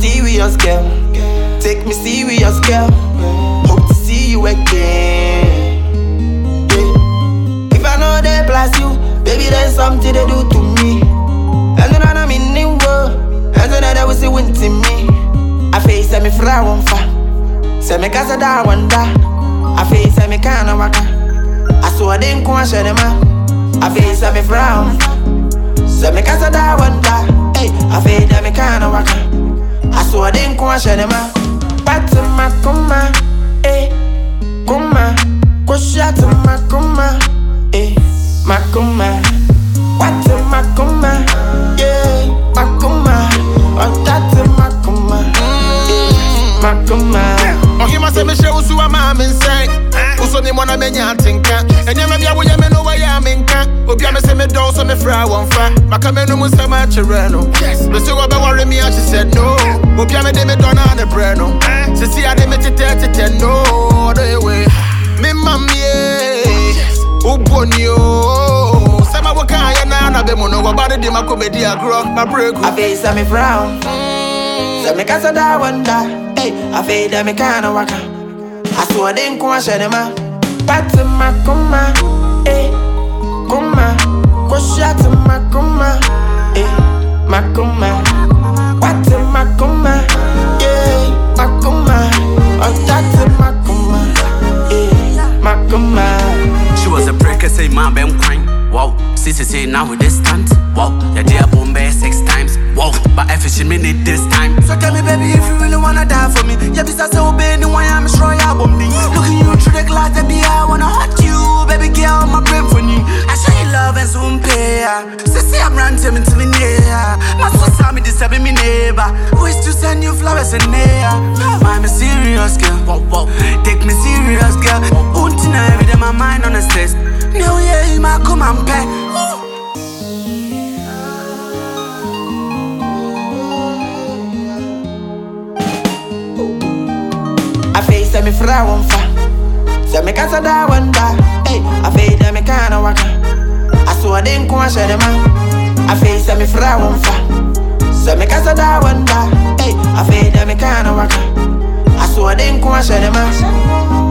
mysterious girl. Take me serious, girl. Hope to see you again. Yeah. If I know they bless you, baby, there's something they do to me. And then I'm in new world. And then they will say win to me. I face me fra one fa. Say me casa da wanda. I face me kana waka. I saw I didn't come and share them out. I face me fra one fa. Say me casa da wanda. Hey, I face me kana waka. I saw I didn't come and share them out. Pata makuma, eh, kuma. Koshata makuma, eh, makuma. Pata makuma, yeah, makuma. Otata makuma, eh, makuma. Oh, he must have me show you a mom inside. Uso ni mwana menya tinka. Enye me bia wo ye me no wa ya menka. Obi a me se me don so me fra won fa. Maka me no mu se ma chere no. Me se go be worry me and she said no. Obi a me de me don na ne bre no. Se si ade me tete no. The way. Me mamie. Ubonio. Sama wo kan ya na be mo no go body de ma comedy agro. Ma break. I face me frown. Se me casa da wanda. Hey, I fade me kana waka. I saw I didn't come and share them out. Pata makuma, eh, kuma. Koshata makuma, eh, makuma. Pata makuma, yeah, makuma. Otata makuma, eh, makuma. She was a breaker, say my bam crying. Wow, sister say now with this stunt. Wow, yeah, dear Bombay 6 times. Wow, but I fish me need this time. So tell me, baby, if you really wanna die for me. Yeah, besides so bad, why I'm sure you're bombing. Looking you through the glass, baby, I wanna hurt you. Baby, girl, my brain for you. I show you love and soon pay. Sissy, I'm ranting into me near. My sister, me disturbing me neighbor. Wish to send you flowers in there. I'm a serious girl. Wow, wow. Take me serious, girl. Until now, every day my mind on the stress. No, yeah, you might come and pay. I face me fra one fa. Say me casa da wanda. Hey, I fade me kana waka. I saw I didn't come and share them out. I face me fra one fa. Say me casa da wanda. Hey, I fade me kana waka. I saw I didn't come and share them out.